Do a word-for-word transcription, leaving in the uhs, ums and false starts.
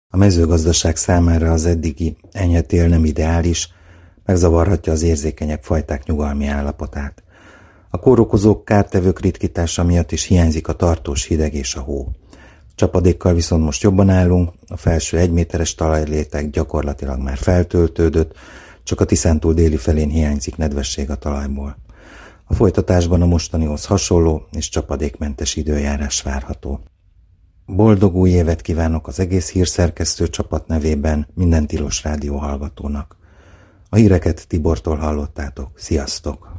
A mezőgazdaság számára az eddigi enyhe tél nem ideális, megzavarhatja az érzékenyebb fajták nyugalmi állapotát. A kórokozók, kártevők ritkítása miatt is hiányzik a tartós hideg és a hó. Csapadékkal viszont most jobban állunk, a felső egyméteres talajlétek gyakorlatilag már feltöltődött, csak a Tiszántúl déli felén hiányzik nedvesség a talajból. A folytatásban a mostanihoz hasonló és csapadékmentes időjárás várható. Boldog új évet kívánok az egész hírszerkesztő csapat nevében minden Tilos Rádió hallgatónak. A híreket Tibortól hallottátok. Sziasztok!